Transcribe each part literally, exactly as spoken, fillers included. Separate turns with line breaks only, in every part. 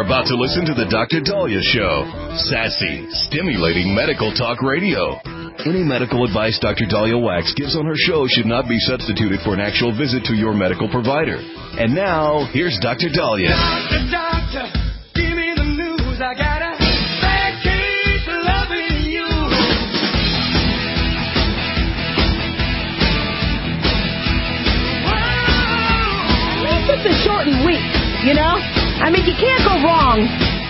about to listen to the Doctor Daliah Show. Sassy, stimulating medical talk radio. Any medical advice Doctor Daliah Wax gives on her show should not be substituted for an actual visit to your medical provider. And now, here's Doctor Daliah.
Doctor, doctor, give me the news. I got a bad case of loving you.
It's just a shortened week, you know? I mean, you can't go wrong.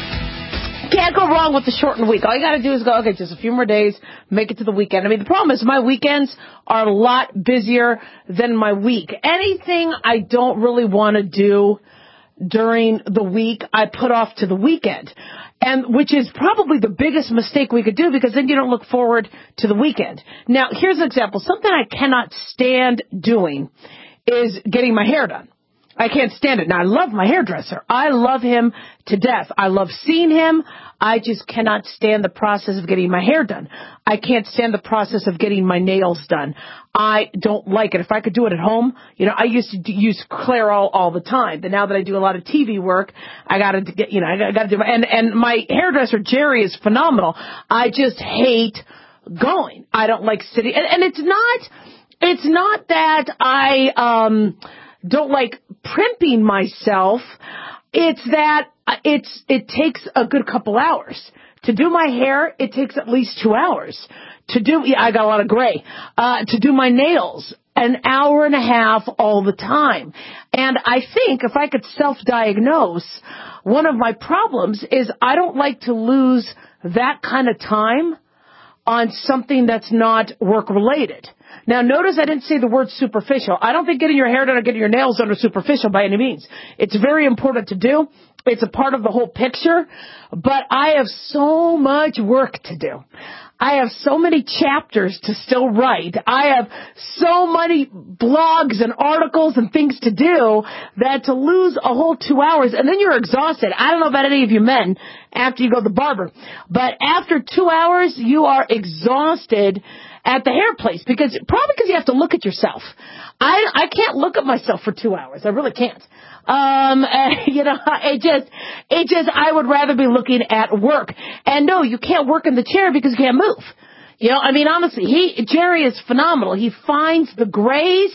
Can't go wrong with the shortened week. All you got to do is go, okay, just a few more days, make it to the weekend. I mean, the problem is my weekends are a lot busier than my week. Anything I don't really want to do during the week, I put off to the weekend. And which is probably the biggest mistake we could do, because then you don't look forward to the weekend. Now, here's an example. Something I cannot stand doing is getting my hair done. I can't stand it. Now, I love my hairdresser. I love him to death. I love seeing him. I just cannot stand the process of getting my hair done. I can't stand the process of getting my nails done. I don't like it. If I could do it at home, you know, I used to use Clairol all the time. But now that I do a lot of T V work, I got to get, you know, I got to do my, and, and my hairdresser, Jerry, is phenomenal. I just hate going. I don't like sitting. And, and it's not, it's not that I, um, don't like primping myself. It's that it's it takes a good couple hours. To do my hair, it takes at least two hours. To do, yeah, I got a lot of gray. Uh, to do my nails, an hour and a half all the time. And I think if I could self-diagnose, one of my problems is I don't like to lose that kind of time on something that's not work-related. Now, notice I didn't say the word superficial. I don't think getting your hair done or getting your nails done are superficial by any means. It's very important to do. It's a part of the whole picture. But I have so much work to do. I have so many chapters to still write. I have so many blogs and articles and things to do that to lose a whole two hours, and then you're exhausted. I don't know about any of you men after you go to the barber, but after two hours, you are exhausted at the hair place, because probably because you have to look at yourself. I I can't look at myself for two hours. I really can't. Um, uh, you know, it just, it just, I would rather be looking at work. And no, you can't work in the chair because you can't move. You know, I mean, honestly, he, Jerry is phenomenal. He finds the grays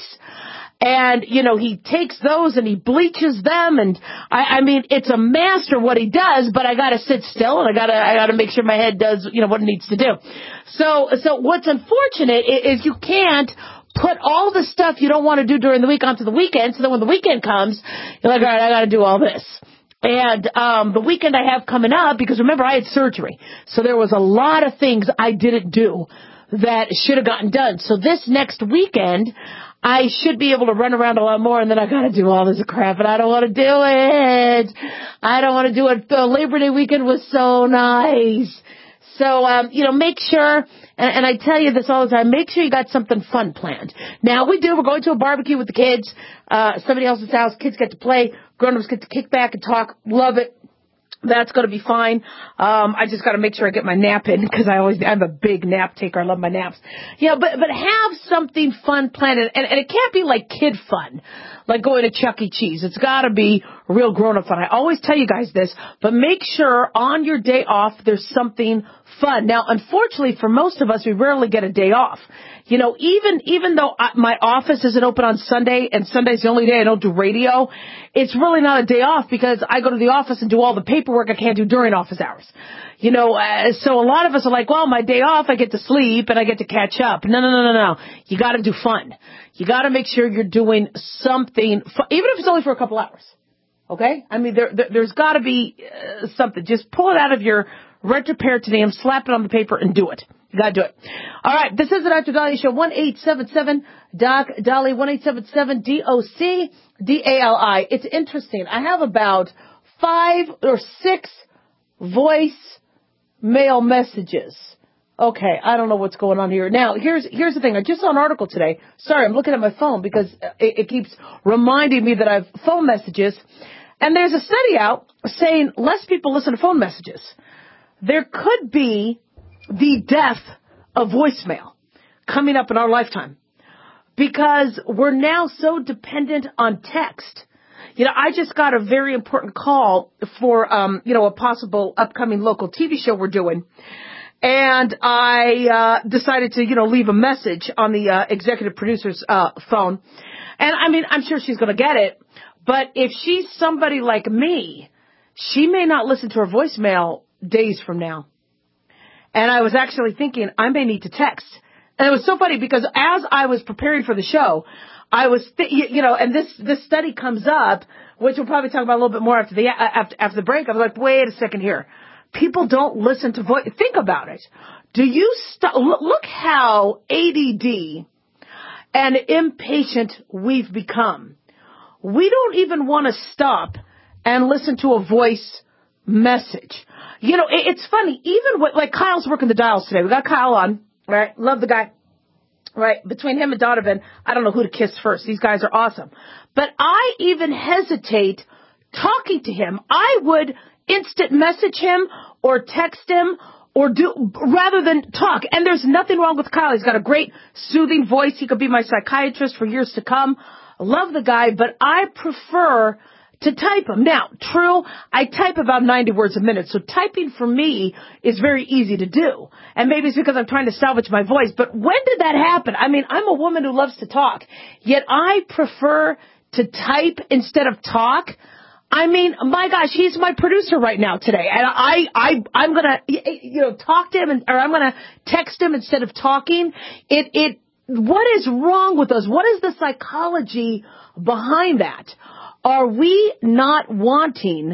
and, you know, he takes those and he bleaches them. And I, I mean, it's a master what he does, but I got to sit still and I got to, I got to make sure my head does, you know, what it needs to do. So, so what's unfortunate is, is you can't put all the stuff you don't want to do during the week onto the weekend, so that when the weekend comes, you're like, all right, I got to do all this. And um the weekend I have coming up, because remember, I had surgery, so there was a lot of things I didn't do that should have gotten done. So this next weekend, I should be able to run around a lot more, and then I got to do all this crap, and I don't want to do it. I don't want to do it. The Labor Day weekend was so nice. So, um, you know, make sure, and, and I tell you this all the time, make sure you got something fun planned. Now, we do. We're going to a barbecue with the kids, uh, somebody else's house. Kids get to play. Grown-ups get to kick back and talk. Love it. That's going to be fine. Um, I just got to make sure I get my nap in, because I always, I'm a big nap taker. I love my naps. Yeah, but, but have something fun planned. And, and it can't be like kid fun, like going to Chuck E. Cheese. It's got to be real grown-up fun. I always tell you guys this, but make sure on your day off there's something fun. Now, unfortunately, for most of us, we rarely get a day off. You know, even even though I, my office isn't open on Sunday, and Sunday's the only day I don't do radio, it's really not a day off, because I go to the office and do all the paperwork I can't do during office hours. You know, uh, so a lot of us are like, well, my day off, I get to sleep and I get to catch up. No, no, no, no, no. You got to do fun. You got to make sure you're doing something, fun, even if it's only for a couple hours. Okay? I mean, there, there, there's got to be uh, something. Just pull it out of your retroperitoneum, slap it on the paper, and do it. You got to do it. All right. This is the Doctor Daliah Show. one eight seven seven Doc Dali, one eight seven seven D O C D A L I. It's interesting. I have about five or six voice mail messages. Okay, I don't know what's going on here. Now, here's here's the thing. I just saw an article today. Sorry, I'm looking at my phone because it, it keeps reminding me that I have phone messages. And there's a study out saying less people listen to phone messages. There could be the death of voicemail coming up in our lifetime, because we're now so dependent on text. You know, I just got a very important call for, um, you know, a possible upcoming local T V show we're doing. And I uh decided to, you know, leave a message on the uh, executive producer's uh phone. And, I mean, I'm sure she's going to get it. But if she's somebody like me, she may not listen to her voicemail days from now. And I was actually thinking I may need to text. And it was so funny because as I was preparing for the show, I was, th- you know, and this, this study comes up, which we'll probably talk about a little bit more after the, after, after the break. I was like, wait a second here. People don't listen to voice. Think about it. Do you st- look how A D D and impatient we've become. We don't even want to stop and listen to a voice message. You know, it, it's funny. Even with, like Kyle's working the dials today. We got Kyle on, right? Love the guy. Right, between him and Donovan, I don't know who to kiss first. These guys are awesome. But I even hesitate talking to him. I would instant message him or text him or do, rather than talk. And there's nothing wrong with Kyle. He's got a great soothing voice. He could be my psychiatrist for years to come. Love the guy, but I prefer to type him. Now, true, I type about ninety words a minute, so typing for me is very easy to do. And maybe it's because I'm trying to salvage my voice, but when did that happen? I mean, I'm a woman who loves to talk, yet I prefer to type instead of talk. I mean, my gosh, he's my producer right now today, and I, I, I'm gonna, you know, talk to him, and, or I'm gonna text him instead of talking. It, it, what is wrong with us? What is the psychology behind that? Are we not wanting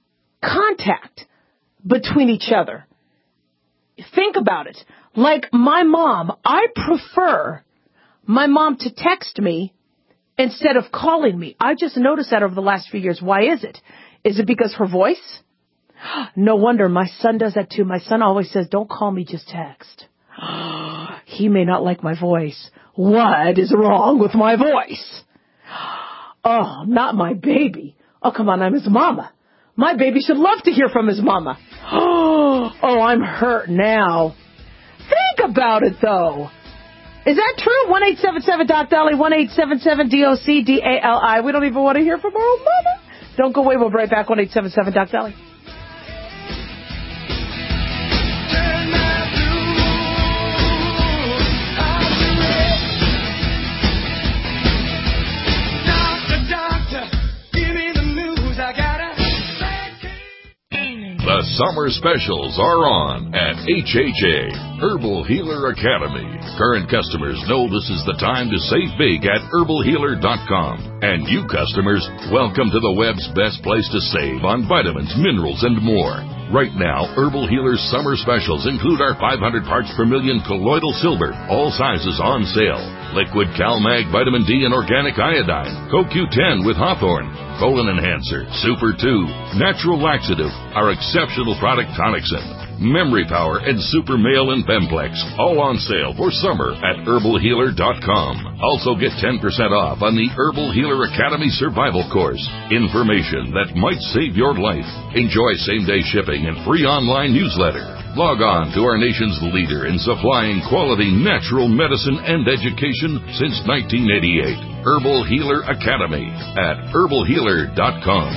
contact between each other? Think about it. Like my mom, I prefer my mom to text me instead of calling me. I just noticed that over the last few years. Why is it? Is it because her voice? No wonder. My son does that too. My son always says, don't call me, just text. He may not like my voice. What is wrong with my voice? Oh, not my baby. Oh, come on, I'm his mama. My baby should love to hear from his mama. Oh, I'm hurt now. Think about it, though. Is that true? one eight seven seven Doc Dali, one eight seven seven D O C D A L I. We don't even want to hear from our own mama. Don't go away. We'll be right back. one eight seven seven Doc Dali.
The summer specials are on at H H A, Herbal Healer Academy. Current customers know this is the time to save big at herbal healer dot com. And you customers, welcome to the web's best place to save on vitamins, minerals, and more. Right now, Herbal Healer's summer specials include our five hundred parts per million colloidal silver, all sizes on sale. Liquid CalMag Vitamin D and Organic Iodine, Co Q ten with Hawthorne, Colon Enhancer, Super two, Natural Laxative, our exceptional product Tonicsyn, Memory Power, and Super Male and Bemplex, all on sale for summer at herbal healer dot com. Also get ten percent off on the Herbal Healer Academy Survival Course. Information that might save your life. Enjoy same-day shipping and free online newsletter. Log on to our nation's leader in supplying quality natural medicine and education since nineteen eighty-eight. Herbal Healer Academy at herbal healer dot com.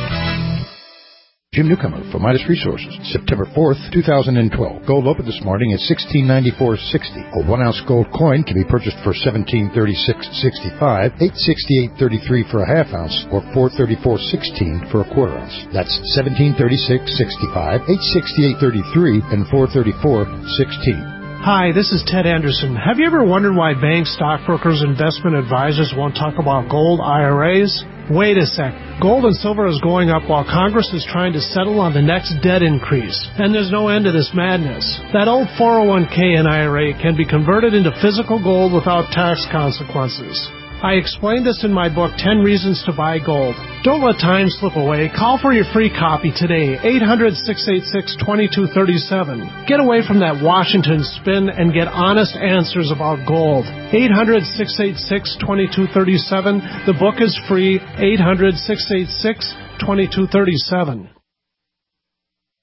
Jim Newcomer for Midas Resources, September fourth, two thousand twelve. Gold opened this morning at sixteen ninety-four sixty. A one-ounce gold coin can be purchased for seventeen thirty-six sixty-five, eight sixty-eight thirty-three for a half ounce, or four thirty-four sixteen for a quarter ounce. That's seventeen thirty-six sixty-five, eight sixty-eight thirty-three, and four thirty-four sixteen.
Hi, this is Ted Anderson. Have you ever wondered why banks, stockbrokers, investment advisors won't talk about gold I R As? Wait a sec. Gold and silver is going up while Congress is trying to settle on the next debt increase. And there's no end to this madness. That old four oh one k and I R A can be converted into physical gold without tax consequences. I explained this in my book, ten Reasons to Buy Gold. Don't let time slip away. Call for your free copy today, eight hundred, six eight six, two two three seven. Get away from that Washington spin and get honest answers about gold. eight hundred, six eight six, two two three seven. The book is free, eight hundred, six eight six, two two three seven.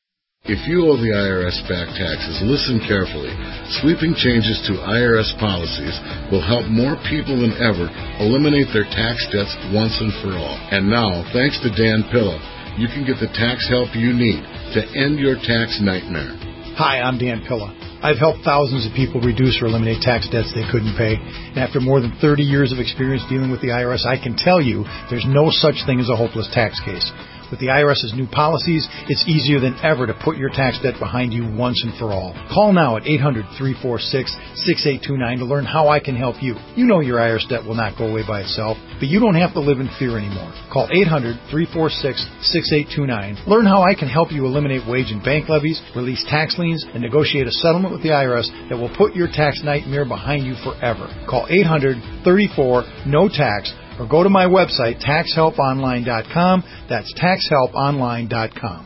If you owe the I R S back taxes, listen carefully. Sweeping changes to I R S policies will help more people than ever eliminate their tax debts once and for all. And now, thanks to Dan Pilla, you can get the tax help you need to end your tax nightmare.
Hi, I'm Dan Pilla. I've helped thousands of people reduce or eliminate tax debts they couldn't pay. And after more than thirty years of experience dealing with the I R S, I can tell you there's no such thing as a hopeless tax case. With the I R S's new policies, it's easier than ever to put your tax debt behind you once and for all. Call now at eight hundred, three four six, six eight two nine to learn how I can help you. You know your I R S debt will not go away by itself, but you don't have to live in fear anymore. Call eight hundred, three four six, six eight two nine. Learn how I can help you eliminate wage and bank levies, release tax liens, and negotiate a settlement with the I R S that will put your tax nightmare behind you forever. Call eight hundred, thirty-four, no tax or go to my website, tax help online dot com. That's tax help online dot com.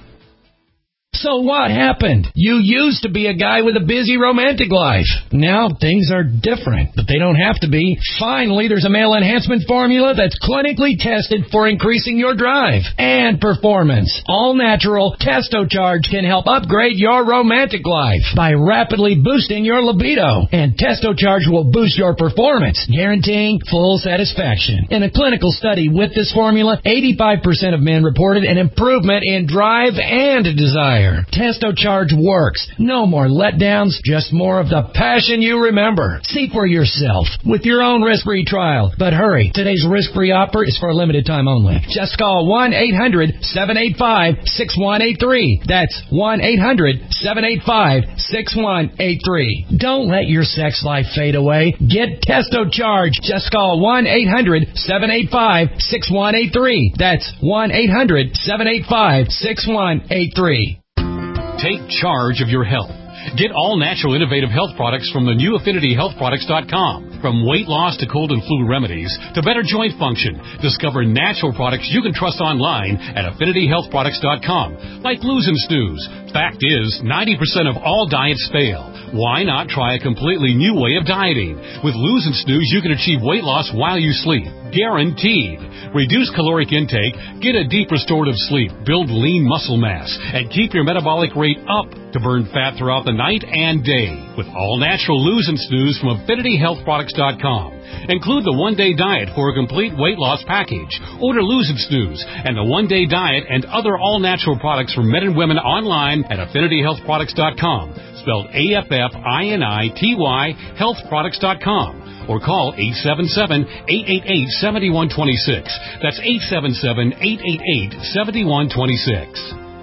So what happened? You used to be a guy with a busy romantic life. Now things are different, but they don't have to be. Finally, there's a male enhancement formula that's clinically tested for increasing your drive and performance. All natural TestoCharge can help upgrade your romantic life by rapidly boosting your libido. And TestoCharge will boost your performance, guaranteeing full satisfaction. In a clinical study with this formula, eighty-five percent of men reported an improvement in drive and desire. TestoCharge works. No more letdowns, just more of the passion you remember. See for yourself with your own risk-free trial. But hurry, today's risk-free offer is for a limited time only. Just call one eight hundred, seven eight five, six one eight three. That's one eight hundred, seven eight five, six one eight three. Don't let your sex life fade away. Get TestoCharge. Just call one eight hundred, seven eight five, six one eight three. That's one eight hundred, seven eight five, six one eight three.
Take charge of your health. Get all natural innovative health products from the new affinity health products dot com. From weight loss to cold and flu remedies to better joint function, discover natural products you can trust online at affinity health products dot com, like Lose and Snooze. Fact is, ninety percent of all diets fail. Why not try a completely new way of dieting? With Lose and Snooze, you can achieve weight loss while you sleep. Guaranteed. Reduce caloric intake, get a deep restorative sleep, build lean muscle mass, and keep your metabolic rate up to burn fat throughout the night and day. With all natural Lose and Snooze from affinity health products dot com. Include the one-day diet for a complete weight loss package. Order Lose and Snooze and the one-day diet and other all-natural products for men and women online at affinity health products dot com. Spelled A F F I N I T Y health products dot com. Or call eight seven seven, eight eight eight, seven one two six. That's eight seven seven, eight eight eight, seven one two six.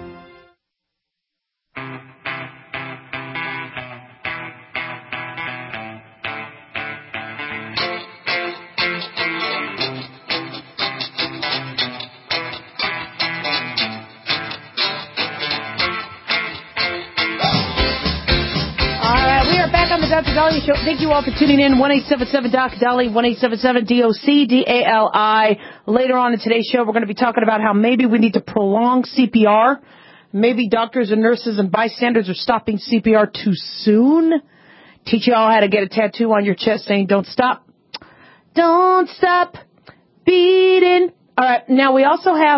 Doctor Dali Show. Thank you all for tuning in. one eight seven seven Doc Dali, one eight seven seven D O C D A L I. Later on in today's show, we're going to be talking about how maybe we need to prolong C P R. Maybe doctors and nurses and bystanders are stopping C P R too soon. Teach you all how to get a tattoo on your chest saying, don't stop. Don't stop beating. All right. Now, we also have...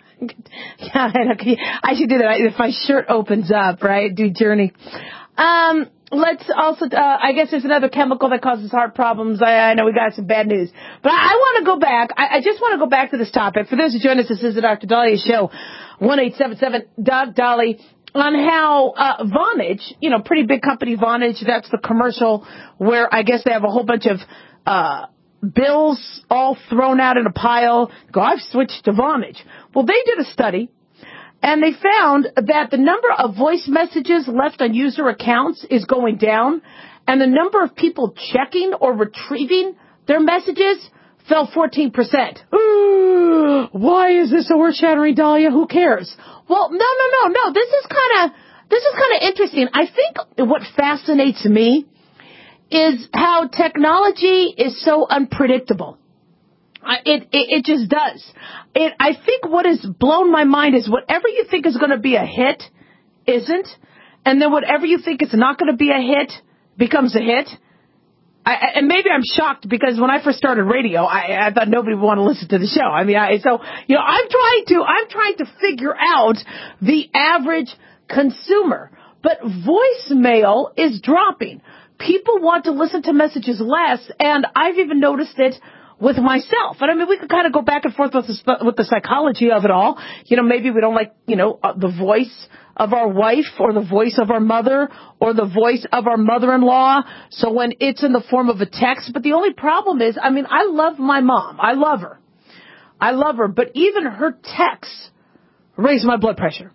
I should do that if my shirt opens up, right? Do Journey. Um... Let's also, uh, I guess there's another chemical that causes heart problems. I, I know we got some bad news. But I, I want to go back. I, I just want to go back to this topic. For those who join us, this is the Doctor Dahlia Show, one eight seven seven Doc Dali, on how uh, Vonage, you know, pretty big company Vonage, that's the commercial where I guess they have a whole bunch of uh bills all thrown out in a pile. Go, I've switched to Vonage. Well, they did a study. And they found that the number of voice messages left on user accounts is going down, and the number of people checking or retrieving their messages fell fourteen percent. Ooh, why is this so earth-shattering, Dahlia? Who cares? Well, no, no, no, no. This is kind of this is kind of interesting. I think what fascinates me is how technology is so unpredictable. It, it it just does. It I think what has blown my mind is whatever you think is going to be a hit isn't, and then whatever you think is not going to be a hit becomes a hit. I, and maybe I'm shocked because when I first started radio, I, I thought nobody would want to listen to the show. I mean, I, so you know, I'm trying to I'm trying to figure out the average consumer. But voicemail is dropping. People want to listen to messages less, and I've even noticed it with myself. And I mean, we could kind of go back and forth with the, with the psychology of it all. You know, maybe we don't like, you know, uh, the voice of our wife or the voice of our mother or the voice of our mother-in-law. So when it's in the form of a text, but the only problem is, I mean, I love my mom. I love her. I love her, but even her texts raise my blood pressure.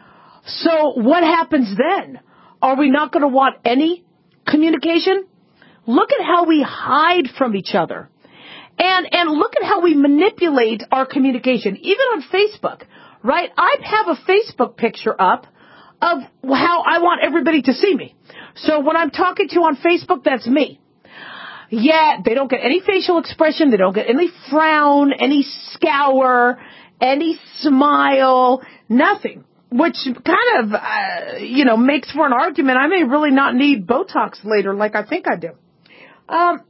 So what happens then? Are we not going to want any communication? Look at how we hide from each other. And and look at how we manipulate our communication, even on Facebook, right? I have a Facebook picture up of how I want everybody to see me. So when I'm talking to you on Facebook, that's me. Yet they don't get any facial expression. They don't get any frown, any scour, any smile, nothing, which kind of, uh, you know, makes for an argument. I may really not need Botox later like I think I do. Um,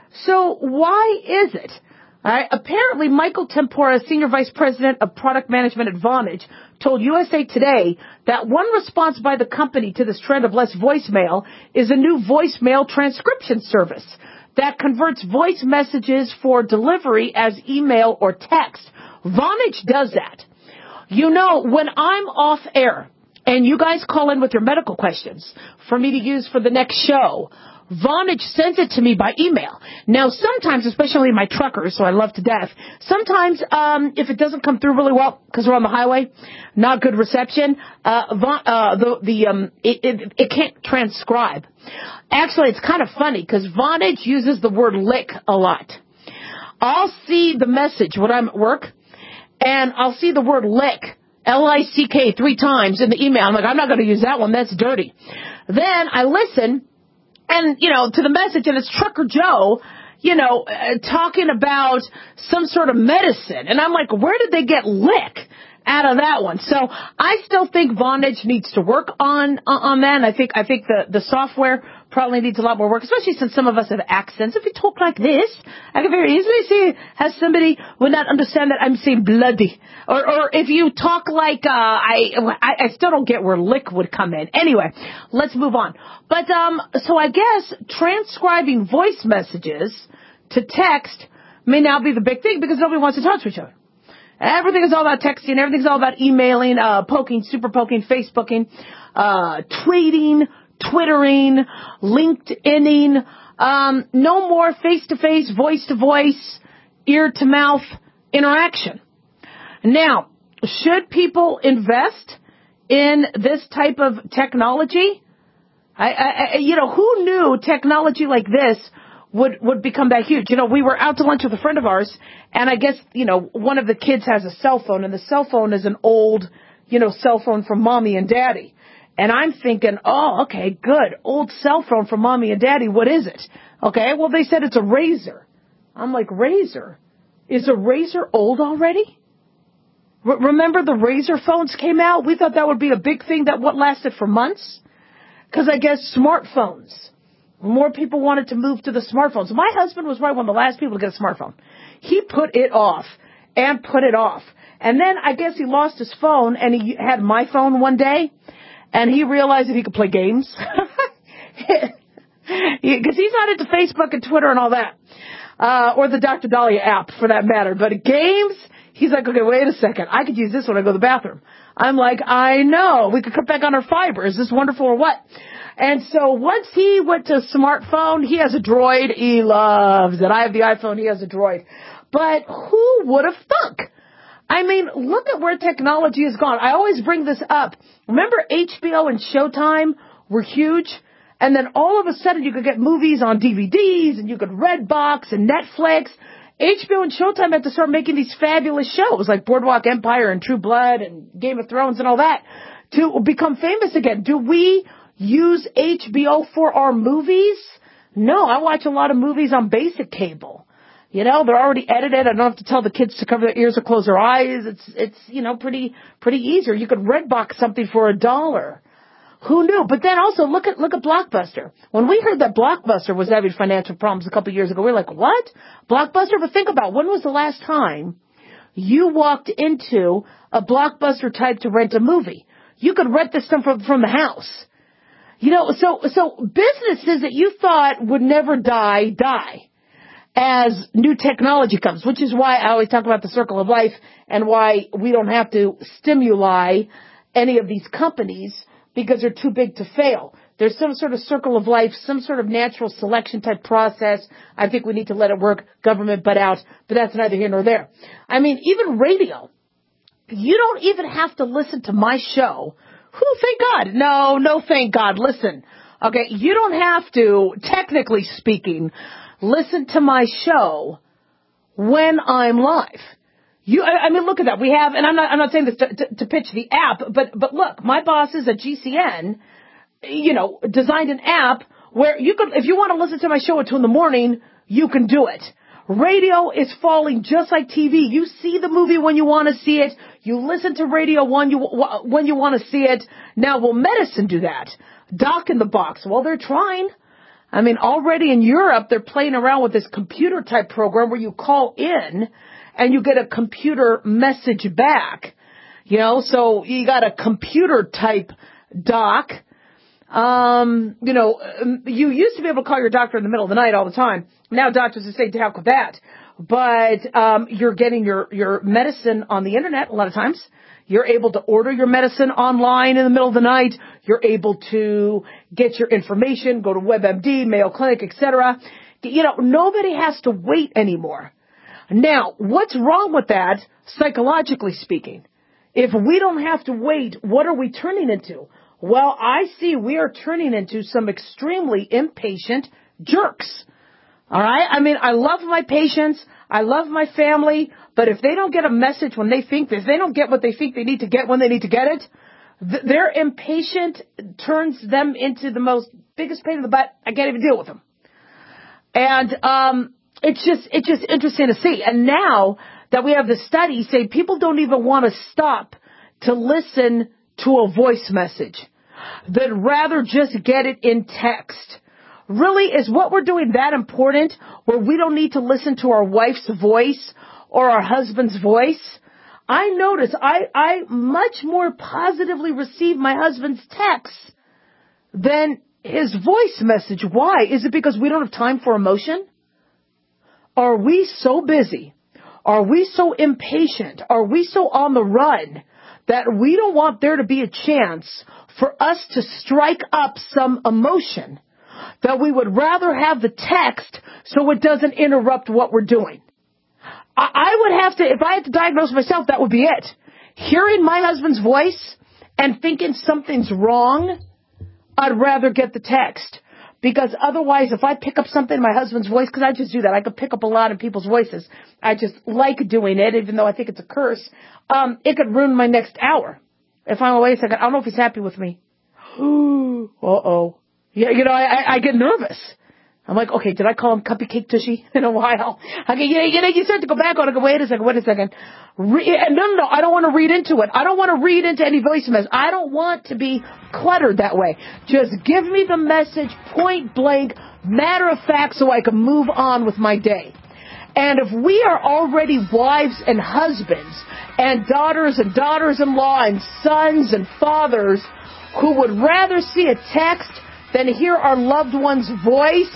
so why is it? All right, apparently, Michael Tempora, Senior Vice President of Product Management at Vonage, told U S A Today that one response by the company to this trend of less voicemail is a new voicemail transcription service that converts voice messages for delivery as email or text. Vonage does that. You know, when I'm off air and you guys call in with your medical questions for me to use for the next show, Vonage sends it to me by email. Now, sometimes, especially my truckers, so I love to death, sometimes um, if it doesn't come through really well because we're on the highway, not good reception, uh, Von, uh, the, the um, it, it, it can't transcribe. Actually, it's kind of funny because Vonage uses the word lick a lot. I'll see the message when I'm at work, and I'll see the word lick, L I C K, three times in the email. I'm like, I'm not going to use that one. That's dirty. Then I listen. And, you know, to the message, and it's Trucker Joe, you know, uh, talking about some sort of medicine. And I'm like, where did they get lick out of that one? So I still think Vonage needs to work on uh, on that. And I think I think the, the software probably needs a lot more work, especially since some of us have accents. If you talk like this, I can very easily see how somebody would not understand that I'm saying bloody. Or, or if you talk like, uh, I, I, I still don't get where lick would come in. Anyway, let's move on. But, um, so I guess transcribing voice messages to text may now be the big thing because nobody wants to talk to each other. Everything is all about texting. Everything's all about emailing, uh, poking, super poking, Facebooking, uh, tweeting, Twittering, LinkedIning, um, no more face-to-face, voice-to-voice, ear-to-mouth interaction. Now, should people invest in this type of technology? I, I, you know, who knew technology like this would, would become that huge? You know, we were out to lunch with a friend of ours, and I guess, you know, one of the kids has a cell phone, and the cell phone is an old, you know, cell phone from mommy and daddy. And I'm thinking, oh, okay, good. Old cell phone from mommy and daddy. What is it? Okay, well, they said it's a Razr. I'm like, Razr? Is a Razr old already? R- remember the Razr phones came out? We thought that would be a big thing that what lasted for months. Because I guess smartphones. More people wanted to move to the smartphones. My husband was right one of the last people to get a smartphone. He put it off and put it off. And then I guess he lost his phone and he had my phone one day. And he realized that he could play games. Because he's not into Facebook and Twitter and all that. Uh, or the Doctor Dahlia app, for that matter. But games, he's like, okay, wait a second. I could use this when I go to the bathroom. I'm like, I know. We could cut back on our fiber. Is this wonderful or what? And so once he went to smartphone, he has a Droid. He loves it. I have the iPhone. He has a Droid. But who would have thunk? I mean, look at where technology has gone. I always bring this up. Remember H B O and Showtime were huge? And then all of a sudden you could get movies on D V Ds and you could Redbox and Netflix. H B O and Showtime had to start making these fabulous shows like Boardwalk Empire and True Blood and Game of Thrones and all that to become famous again. Do we use H B O for our movies? No, I watch a lot of movies on basic cable. You know, they're already edited. I don't have to tell the kids to cover their ears or close their eyes. It's, it's, you know, pretty, pretty easy. Or you could Redbox something for a dollar. Who knew? But then also look at, look at Blockbuster. When we heard that Blockbuster was having financial problems a couple of years ago, we were like, what? Blockbuster? But think about, when was the last time you walked into a Blockbuster type to rent a movie? You could rent this stuff from, from the house. You know, so, so businesses that you thought would never die, die as new technology comes, which is why I always talk about the circle of life and why we don't have to stimuli any of these companies because they're too big to fail. There's some sort of circle of life, some sort of natural selection type process. I think we need to let it work, government butt out, but that's neither here nor there. I mean, even radio. You don't even have to listen to my show. Who, thank God. No, no, thank God. Listen. Okay, you don't have to, technically speaking, listen to my show when I'm live. You, I, I mean, look at that. We have, and I'm not, I'm not saying this to, to, to pitch the app, but, but look, my bosses at G C N, you know, designed an app where you could, if you want to listen to my show at two in the morning, you can do it. Radio is falling just like T V. You see the movie when you want to see it. You listen to radio when you, when you want to see it. Now, will medicine do that? Doc in the box. Well, they're trying. I mean, already in Europe, they're playing around with this computer type program where you call in and you get a computer message back. You know, so you got a computer type doc. Um, you know, you used to be able to call your doctor in the middle of the night all the time. Now doctors are saying to heck with that. But, um, you're getting your, your medicine on the internet a lot of times. You're able to order your medicine online in the middle of the night. You're able to get your information, go to WebMD, Mayo Clinic, et cetera. You know, nobody has to wait anymore. Now, what's wrong with that, psychologically speaking? If we don't have to wait, what are we turning into? Well, I see we are turning into some extremely impatient jerks. All right? I mean, I love my patients. I love my family. But if they don't get a message when they think, if they don't get what they think they need to get when they need to get it, th- their impatient turns them into the most biggest pain in the butt. I can't even deal with them. And, um, it's just, it's just interesting to see. And now that we have the study say people don't even want to stop to listen to a voice message. They'd rather just get it in text. Really, is what we're doing that important where we don't need to listen to our wife's voice or our husband's voice? I notice I, I much more positively receive my husband's texts than his voice message. Why? Is it because we don't have time for emotion? Are we so busy? Are we so impatient? Are we so on the run that we don't want there to be a chance for us to strike up some emotion, that we would rather have the text so it doesn't interrupt what we're doing? I, I would have to, if I had to diagnose myself, that would be it. Hearing my husband's voice and thinking something's wrong, I'd rather get the text. Because otherwise, if I pick up something in my husband's voice, because I just do that, I could pick up a lot of people's voices. I just like doing it, even though I think it's a curse. Um, it could ruin my next hour. If I'm away a second, I don't know if he's happy with me. Uh-oh. Yeah, you know, I, I get nervous. I'm like, okay, did I call him Cupcake Tushy in a while? Okay, you know, you know, you start to go back on it. Go, wait a second, wait a second. Re- no, no, no, I don't want to read into it. I don't want to read into any voice message. I don't want to be cluttered that way. Just give me the message point blank, matter of fact, so I can move on with my day. And if we are already wives and husbands and daughters and daughters-in-law and sons and fathers who would rather see a text than hear our loved one's voice,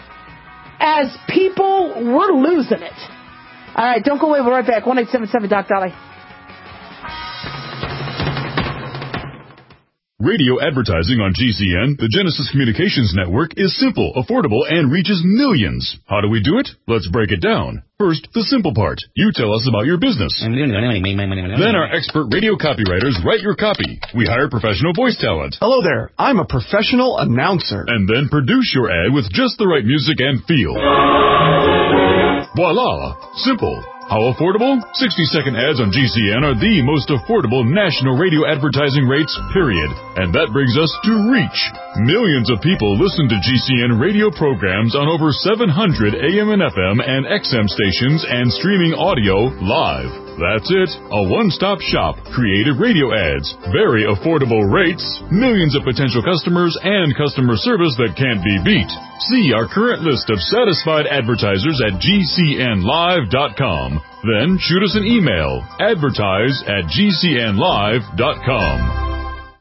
as people, we're losing it. All right, don't go away. We'll be right back. one eight seven seven Doc Dolly.
Radio advertising on G C N, the Genesis Communications Network, is simple, affordable, and reaches millions. How do we do it? Let's break it down. First, the simple part. You tell us about your business. Then our expert radio copywriters write your copy. We hire professional voice talent.
Hello there. I'm a professional announcer.
And then produce your ad with just the right music and feel. Voila! Simple. How affordable? sixty-second ads on G C N are the most affordable national radio advertising rates, period. And that brings us to reach. Millions of people listen to G C N radio programs on over seven hundred A M and F M and X M stations and streaming audio live. That's it. A one-stop shop. Creative radio ads. Very affordable rates. Millions of potential customers and customer service that can't be beat. See our current list of satisfied advertisers at G C N live dot com. Then shoot us an email. Advertise at G C N live dot com.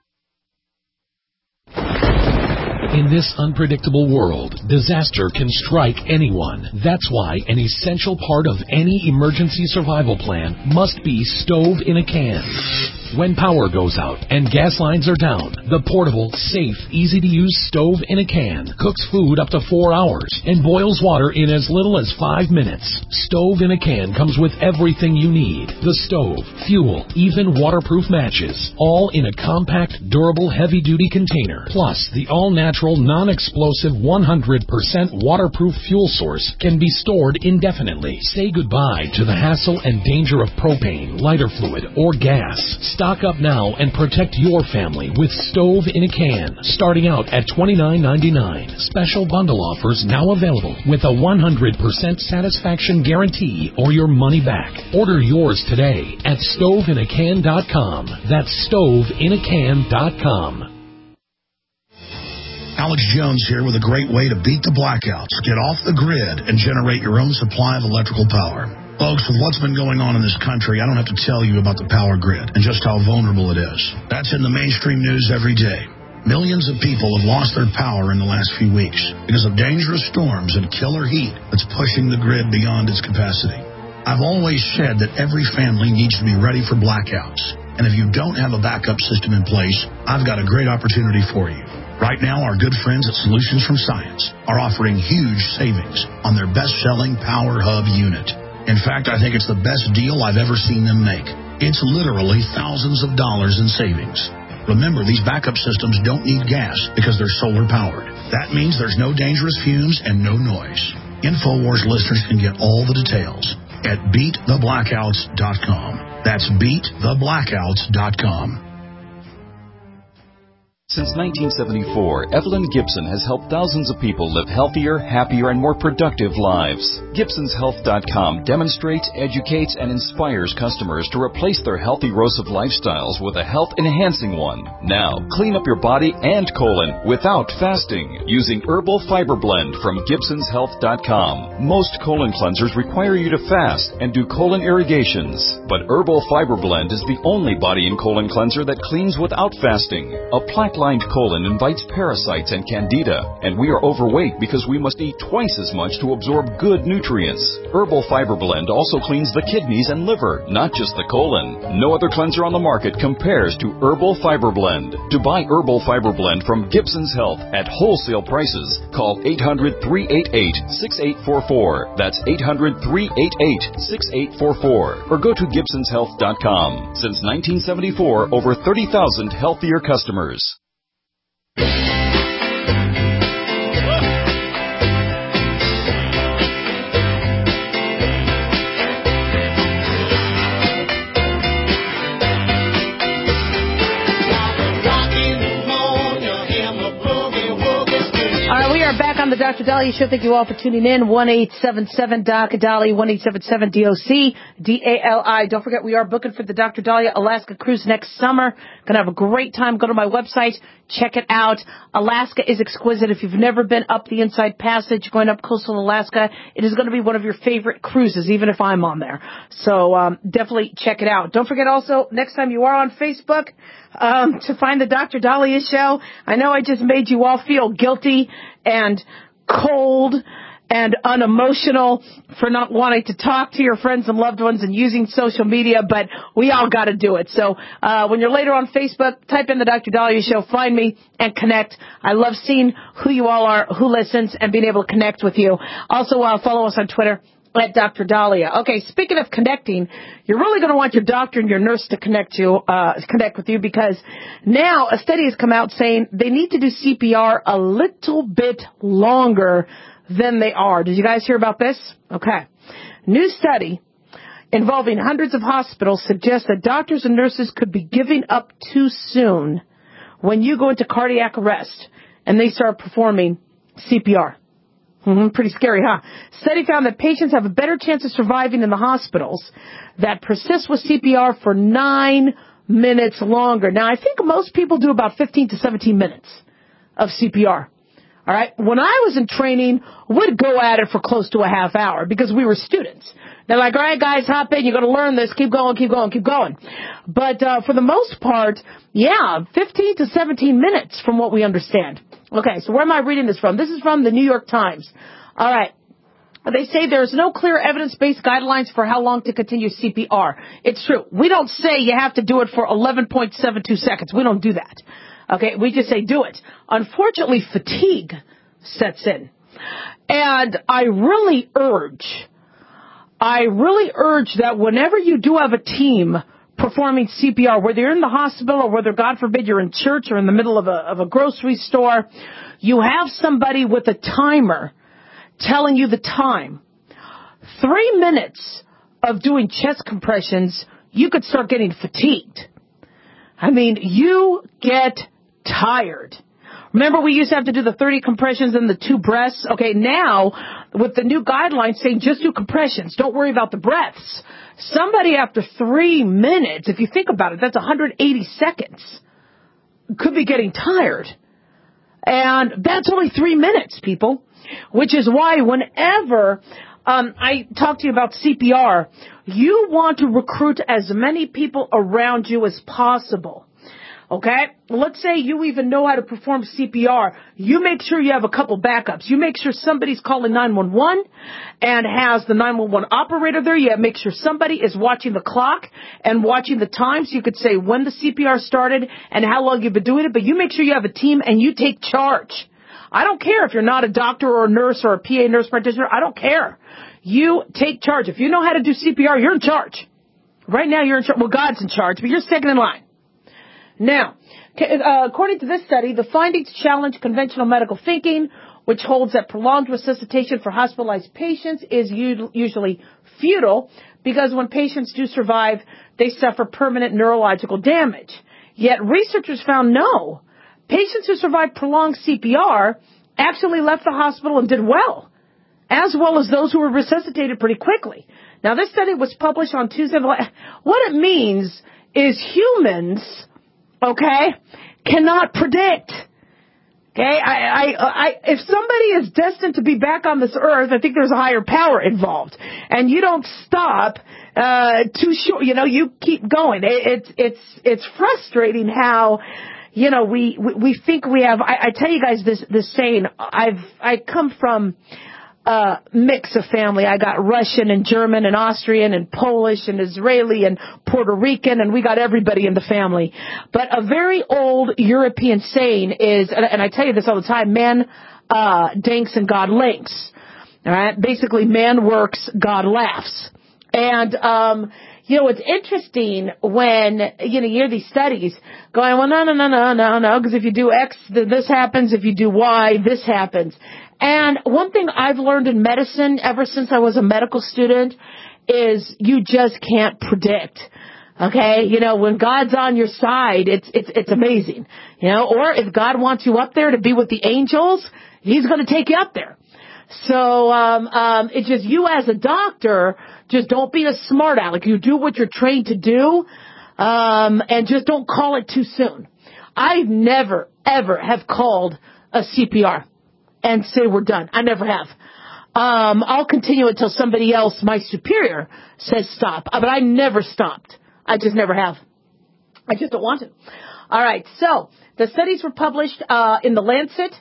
In this unpredictable world, disaster can strike anyone. That's why an essential part of any emergency survival plan must be stove in a can. When power goes out and gas lines are down, the portable, safe, easy-to-use stove in a can cooks food up to four hours and boils water in as little as five minutes. Stove in a can comes with everything you need. The stove, fuel, even waterproof matches, all in a compact, durable, heavy-duty container. Plus, the all-natural, non-explosive, one hundred percent waterproof fuel source can be stored indefinitely. Say goodbye to the hassle and danger of propane, lighter fluid, or gas. Stock up now and protect your family with stove in a can, starting out at twenty-nine ninety-nine. Special bundle offers now available with a one hundred percent satisfaction guarantee or your money back. Order yours today at stove in a can dot com. That's stove in a can dot com.
Alex Jones here with a great way to beat the blackouts, get off the grid, and generate your own supply of electrical power. Folks, with what's been going on in this country, I don't have to tell you about the power grid and just how vulnerable it is. That's in the mainstream news every day. Millions of people have lost their power in the last few weeks because of dangerous storms and killer heat that's pushing the grid beyond its capacity. I've always said that every family needs to be ready for blackouts. And if you don't have a backup system in place, I've got a great opportunity for you. Right now, our good friends at Solutions from Science are offering huge savings on their best-selling Power Hub unit. In fact, I think it's the best deal I've ever seen them make. It's literally thousands of dollars in savings. Remember, these backup systems don't need gas because they're solar-powered. That means there's no dangerous fumes and no noise. InfoWars listeners can get all the details at beat the blackouts dot com. That's beat the blackouts dot com.
Since nineteen seventy-four, Evelyn Gibson has helped thousands of people live healthier, happier, and more productive lives. Gibsons Health dot com demonstrates, educates, and inspires customers to replace their healthy erosive lifestyles with a health-enhancing one. Now, clean up your body and colon without fasting using Herbal Fiber Blend from Gibsons Health dot com. Most colon cleansers require you to fast and do colon irrigations, but Herbal Fiber Blend is the only body and colon cleanser that cleans without fasting. A plaque lined colon invites parasites and candida, and we are overweight because we must eat twice as much to absorb good nutrients. Herbal Fiber Blend also cleans the kidneys and liver, not just the colon. No other cleanser on the market compares to Herbal Fiber Blend. To buy Herbal Fiber Blend from Gibsons Health at wholesale prices, call eight hundred, three eight eight, six eight four four. That's eight hundred, three eight eight, six eight four four. Or go to Gibsons Health dot com. Since nineteen seventy-four, over thirty thousand healthier customers.
Back on the Doctor Dahlia Show. Thank you all for tuning in. one eight seven seven D O C Dahlia, one eight seven seven D O C D A L I. Don't forget, we are booking for the Doctor Dahlia Alaska cruise next summer. Going to have a great time. Go to my website. Check it out. Alaska is exquisite. If you've never been up the Inside Passage, going up coastal Alaska, it is going to be one of your favorite cruises, even if I'm on there. So um, definitely check it out. Don't forget also, next time you are on Facebook, um, to find the Doctor Dahlia Show. I know I just made you all feel guilty and cold and unemotional for not wanting to talk to your friends and loved ones and using social media, but we all got to do it. So uh when you're later on Facebook, type in the Doctor Dahlia Show, find me, and connect. I love seeing who you all are, who listens, and being able to connect with you. Also, uh, follow us on Twitter at Doctor Dahlia. Okay, speaking of connecting, you're really going to want your doctor and your nurse to connect you, uh, connect with you, because now a study has come out saying they need to do C P R a little bit longer than they are. Did you guys hear about this? Okay. New study involving hundreds of hospitals suggests that doctors and nurses could be giving up too soon when you go into cardiac arrest and they start performing C P R. Mm-hmm, pretty scary, huh? Study found that patients have a better chance of surviving in the hospitals that persist with C P R for nine minutes longer. Now, I think most people do about fifteen to seventeen minutes of C P R. All right. When I was in training, we'd go at it for close to a half hour because we were students. They're like, all right, guys, hop in. You're going to learn this. Keep going, keep going, keep going. But uh, for the most part, yeah, fifteen to seventeen minutes from what we understand. Okay, so where am I reading this from? This is from the New York Times. All right. They say there's no clear evidence-based guidelines for how long to continue C P R. It's true. We don't say you have to do it for eleven point seven two seconds. We don't do that. Okay, we just say do it. Unfortunately, fatigue sets in. And I really urge, I really urge that whenever you do have a team performing C P R, whether you're in the hospital or whether, God forbid, you're in church or in the middle of a, of a grocery store, you have somebody with a timer telling you the time. Three minutes of doing chest compressions, you could start getting fatigued. I mean, you get tired. Remember, we used to have to do the thirty compressions and the two breaths? Okay, now, with the new guidelines saying just do compressions, don't worry about the breaths. Somebody after three minutes, if you think about it, that's one hundred eighty seconds, could be getting tired. And that's only three minutes, people. Which is why whenever um, I talk to you about C P R, you want to recruit as many people around you as possible. Okay? Let's say you even know how to perform C P R. You make sure you have a couple backups. You make sure somebody's calling nine one one and has the nine one one operator there. You make sure somebody is watching the clock and watching the time so you could say when the C P R started and how long you've been doing it. But you make sure you have a team and you take charge. I don't care if you're not a doctor or a nurse or a P A nurse practitioner. I don't care. You take charge. If you know how to do C P R, you're in charge. Right now, you're in charge. Well, God's in charge, but you're second in line. Now, uh, according to this study, the findings challenge conventional medical thinking, which holds that prolonged resuscitation for hospitalized patients is u- usually futile because when patients do survive, they suffer permanent neurological damage. Yet researchers found no. Patients who survived prolonged C P R actually left the hospital and did well, as well as those who were resuscitated pretty quickly. Now, this study was published on Tuesday. What it means is humans, okay, cannot predict. Okay, I, I, I, if somebody is destined to be back on this earth, I think there's a higher power involved, and you don't stop uh, too short. You know, you keep going. It, it's, it's, it's frustrating how. You know, we, we, we think we have, I, I tell you guys this, this saying, I've, I come from a mix of family. I got Russian and German and Austrian and Polish and Israeli and Puerto Rican, and we got everybody in the family. But a very old European saying is, and, and I tell you this all the time, man, uh, dinks and God links. All right. Basically, man works, God laughs. And, um, you know, it's interesting when, you know, you hear these studies going, well, no, no, no, no, no, no, because if you do X, this happens. If you do Y, this happens. And one thing I've learned in medicine ever since I was a medical student is you just can't predict. Okay? You know, when God's on your side, it's, it's, it's amazing. You know, or if God wants you up there to be with the angels, He's going to take you up there. So, um, um, it's just you as a doctor, just don't be a smart aleck. You do what you're trained to do, um, and just don't call it too soon. I never, ever have called a C P R and say we're done. I never have. Um, I'll continue until somebody else, my superior, says stop. But I never stopped. I just never have. I just don't want to. All right. So the studies were published, uh, in the Lancet,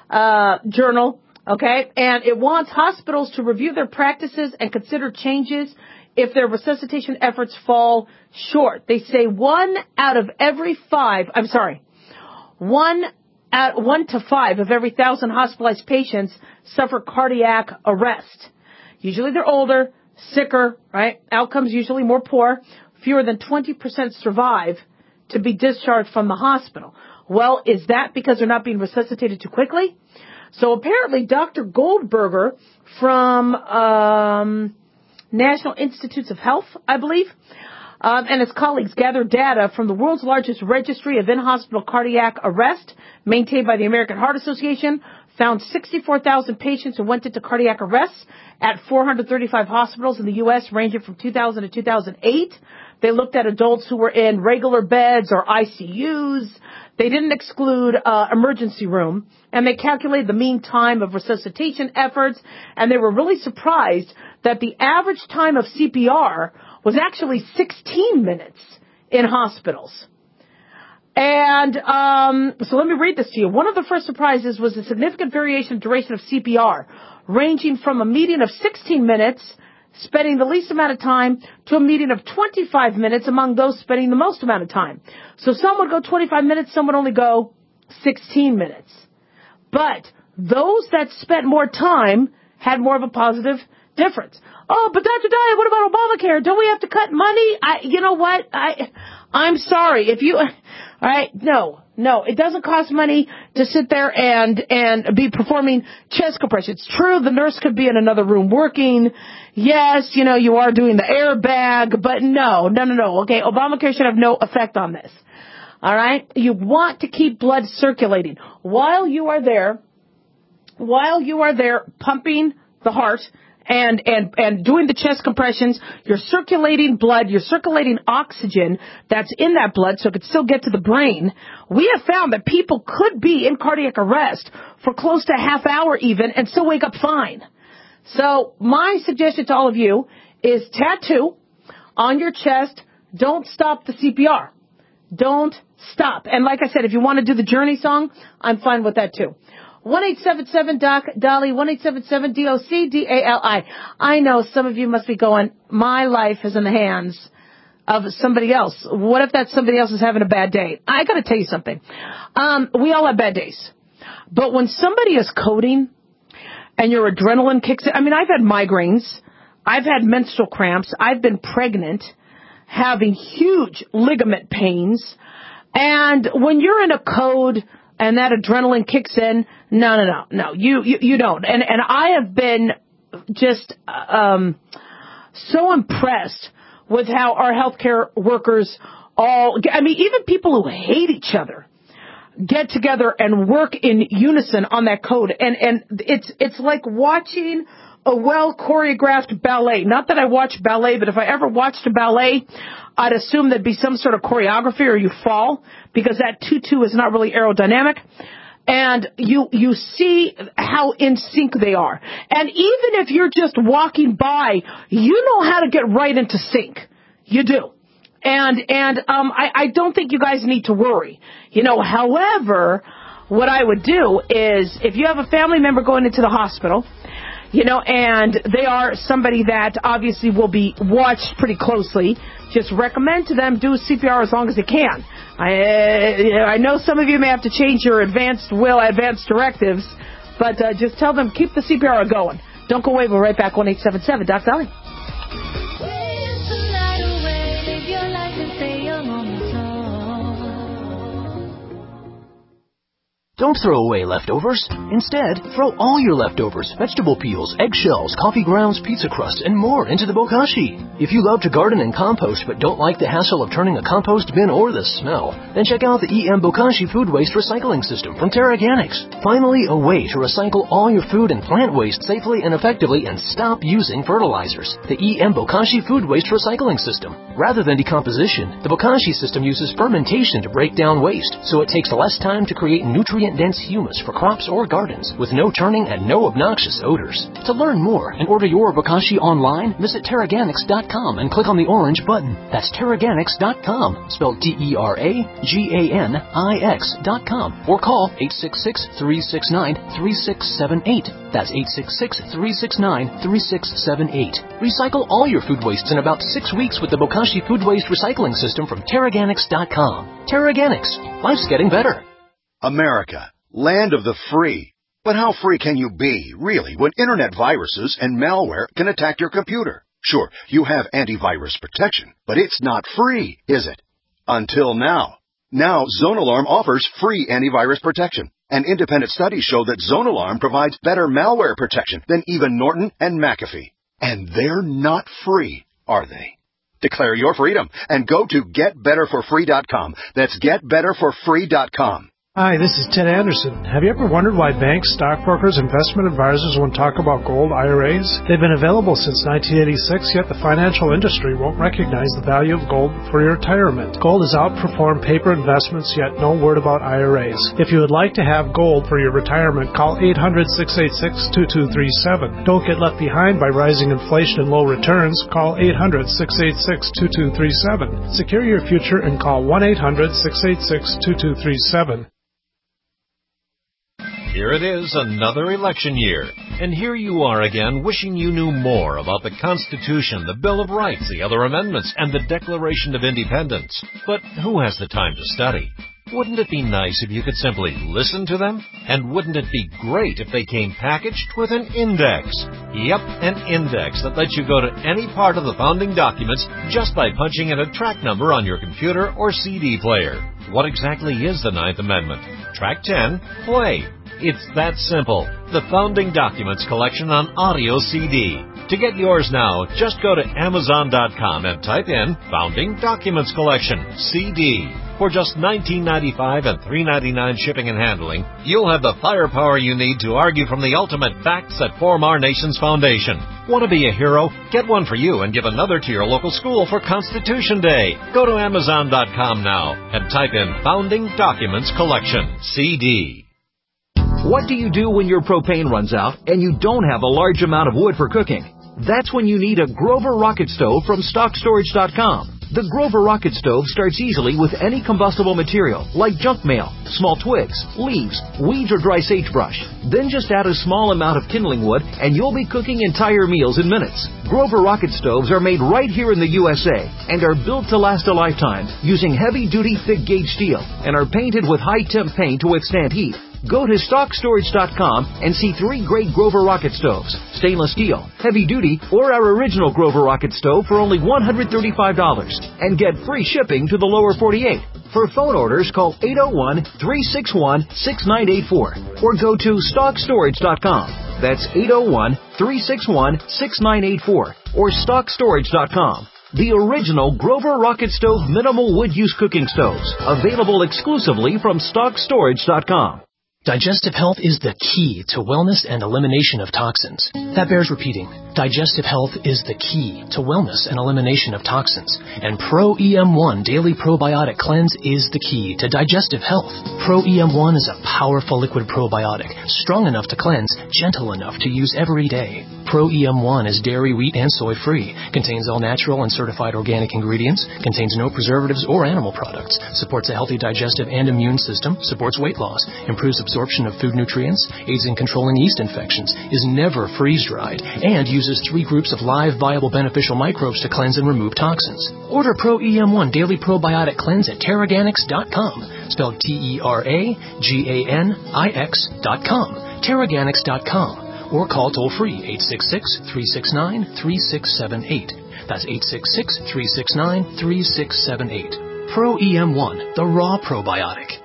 uh, journal. Okay, and it wants hospitals to review their practices and consider changes if their resuscitation efforts fall short. They say one out of every five, I'm sorry, one out, one to five of every thousand hospitalized patients suffer cardiac arrest. Usually they're older, sicker, right? Outcomes usually more poor. Fewer than twenty percent survive to be discharged from the hospital. Well, is that because they're not being resuscitated too quickly? So apparently Doctor Goldberger from um, National Institutes of Health, I believe, um, and his colleagues gathered data from the world's largest registry of in-hospital cardiac arrest maintained by the American Heart Association, found sixty-four thousand patients who went into cardiac arrest at four hundred thirty-five hospitals in the U S ranging from two thousand to two thousand eight. They looked at adults who were in regular beds or I C Us. They didn't exclude uh, emergency room, and they calculated the mean time of resuscitation efforts, and they were really surprised that the average time of C P R was actually sixteen minutes in hospitals. And um, so let me read this to you. One of the first surprises was the significant variation of duration of C P R, ranging from a median of sixteen minutes, spending the least amount of time, to a median of twenty-five minutes among those spending the most amount of time. So some would go twenty-five minutes, some would only go sixteen minutes. But those that spent more time had more of a positive difference. Oh, but Doctor Dahlia, what about Obamacare? Don't we have to cut money? I, you know what? I, I'm sorry. If you, all right, no, no, it doesn't cost money to sit there and, and be performing chest compressions. It's true, the nurse could be in another room working. Yes, you know, you are doing the airbag, but no, no, no, no. Okay, Obamacare should have no effect on this. All right? You want to keep blood circulating. While you are there, while you are there pumping the heart and, and, and doing the chest compressions, you're circulating blood, you're circulating oxygen that's in that blood so it could still get to the brain. We have found that people could be in cardiac arrest for close to a half hour even and still wake up fine. So my suggestion to all of you is tattoo on your chest. Don't stop the C P R. Don't stop. And like I said, if you want to do the Journey song, I'm fine with that too. one eight seven seven D O C D A L I, one eight seven seven D O C D A L I. I know some of you must be going, my life is in the hands of somebody else. What if that somebody else is having a bad day? I got to tell you something. Um, we all have bad days. But when somebody is coding and your adrenaline kicks in, I mean, I've had migraines. I've had menstrual cramps. I've been pregnant, having huge ligament pains. And when you're in a code and that adrenaline kicks in, no, no, no, no, you, you, you don't. And, and I have been just, um, so impressed with how our healthcare workers all, I mean, even people who hate each other get together and work in unison on that code. And, and it's, it's like watching a well choreographed ballet. Not that I watch ballet, but if I ever watched a ballet, I'd assume there'd be some sort of choreography or you fall because that tutu is not really aerodynamic. And you, you see how in sync they are. And even if you're just walking by, you know how to get right into sync. You do. And, and, um, I, I don't think you guys need to worry. You know, however, what I would do is if you have a family member going into the hospital, you know, and they are somebody that obviously will be watched pretty closely, just recommend to them do C P R as long as they can. I, I know some of you may have to change your advanced will, advanced directives, but uh, just tell them keep the C P R going. Don't go away. We'll be right back. one eight seven seven D O C D A L I.
Don't throw away leftovers. Instead, throw all your leftovers, vegetable peels, eggshells, coffee grounds, pizza crust, and more into the bokashi. If you love to garden and compost but don't like the hassle of turning a compost bin or the smell, then check out the E M Bokashi Food Waste Recycling System from Terraganics. Finally, a way to recycle all your food and plant waste safely and effectively and stop using fertilizers. The E M Bokashi Food Waste Recycling System. Rather than decomposition, the Bokashi system uses fermentation to break down waste, so it takes less time to create nutrient-dense humus for crops or gardens with no turning and no obnoxious odors. To learn more and order your Bokashi online, visit Terraganics dot com and click on the orange button. That's Terraganics dot com, spelled T E R A G A N I X dot com, or call eight six six, three six nine, three six seven eight. That's eight six six, three six nine, three six seven eight. Recycle all your food wastes in about six weeks with the Bokashi Food Waste Recycling System from Terraganics dot com. Terraganics. Life's getting better.
America, land of the free. But how free can you be, really, when internet viruses and malware can attack your computer? Sure, you have antivirus protection, but it's not free, is it? Until now. Now, ZoneAlarm offers free antivirus protection. And independent studies show that ZoneAlarm provides better malware protection than even Norton and McAfee. And they're not free, are they? Declare your freedom and go to get better for free dot com. That's get better for free dot com.
Hi, this is Ted Anderson. Have you ever wondered why banks, stockbrokers, investment advisors won't talk about gold I R As? They've been available since nineteen eighty-six, yet the financial industry won't recognize the value of gold for your retirement. Gold has outperformed paper investments, yet no word about I R As. If you would like to have gold for your retirement, call eight hundred, six eight six, two two three seven. Don't get left behind by rising inflation and low returns. Call eight hundred, six eight six, two two three seven. Secure your future and call one eight hundred, six eight six, two two three seven.
Here it is, another election year. And here you are again, wishing you knew more about the Constitution, the Bill of Rights, the other amendments, and the Declaration of Independence. But who has the time to study? Wouldn't it be nice if you could simply listen to them? And wouldn't it be great if they came packaged with an index? Yep, an index that lets you go to any part of the founding documents just by punching in a track number on your computer or C D player. What exactly is the Ninth Amendment? Track ten, play. It's that simple. The Founding Documents Collection on audio C D. To get yours now, just go to Amazon dot com and type in Founding Documents Collection, C D. For just nineteen ninety-five dollars and three ninety-nine shipping and handling, you'll have the firepower you need to argue from the ultimate facts that form our nation's foundation. Want to be a hero? Get one for you and give another to your local school for Constitution Day. Go to Amazon dot com now and type in Founding Documents Collection, C D.
What do you do when your propane runs out and you don't have a large amount of wood for cooking? That's when you need a Grover Rocket Stove from stock storage dot com. The Grover Rocket Stove starts easily with any combustible material, like junk mail, small twigs, leaves, weeds, or dry sagebrush. Then just add a small amount of kindling wood, and you'll be cooking entire meals in minutes. Grover Rocket Stoves are made right here in the U S A and are built to last a lifetime using heavy-duty, thick-gauge steel and are painted with high-temp paint to withstand heat. Go to stock storage dot com and see three great Grover Rocket Stoves, stainless steel, heavy duty, or our original Grover Rocket Stove for only one hundred thirty-five dollars and get free shipping to the lower forty-eight. For phone orders, call eight oh one, three six one, six nine eight four or go to stock storage dot com. That's eight oh one, three six one, six nine eight four or stock storage dot com. The original Grover Rocket Stove minimal wood use cooking stoves, available exclusively from stock storage dot com.
Digestive health is the key to wellness and elimination of toxins. That bears repeating. Digestive health is the key to wellness and elimination of toxins. And Pro E M one Daily Probiotic Cleanse is the key to digestive health. Pro E M one is a powerful liquid probiotic, strong enough to cleanse, gentle enough to use every day. Pro E M one is dairy, wheat, and soy free, contains all natural and certified organic ingredients, contains no preservatives or animal products, supports a healthy digestive and immune system, supports weight loss, improves absorption of food nutrients, aids in controlling yeast infections, is never freeze-dried, and uses three groups of live, viable, beneficial microbes to cleanse and remove toxins. Order Pro E M one Daily Probiotic Cleanse at Teraganix dot com, spelled T E R A G A N I X dot com, Teraganix dot com, or call toll-free eight six six, three six nine, three six seven eight. That's eight six six, three six nine, three six seven eight. Pro E M one, the raw probiotic.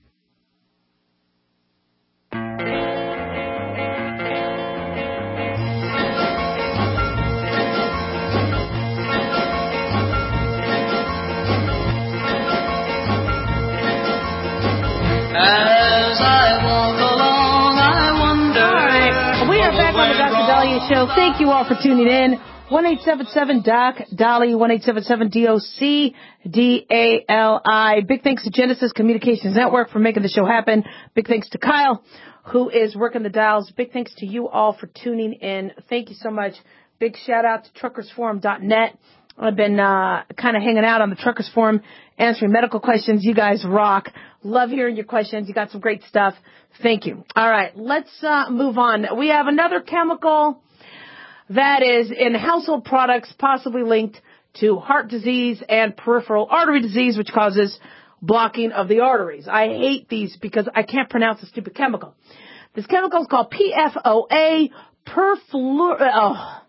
As I walk along, I wonder.
All right. We are back on the Doctor Dahlia Show. Thank you all for tuning in. one eight seven seven D O C Dahlia, one eight seven seven D O C D A L I. Big thanks to Genesis Communications Network for making the show happen. Big thanks to Kyle, who is working the dials. Big thanks to you all for tuning in. Thank you so much. Big shout out to truckers forum dot net. I've been uh kind of hanging out on the Truckers Forum, answering medical questions. You guys rock. Love hearing your questions. You got some great stuff. Thank you. All right, let's uh move on. We have another chemical that is in household products, possibly linked to heart disease and peripheral artery disease, which causes blocking of the arteries. I hate these because I can't pronounce the stupid chemical. This chemical is called P F O A, perfluor... Oh.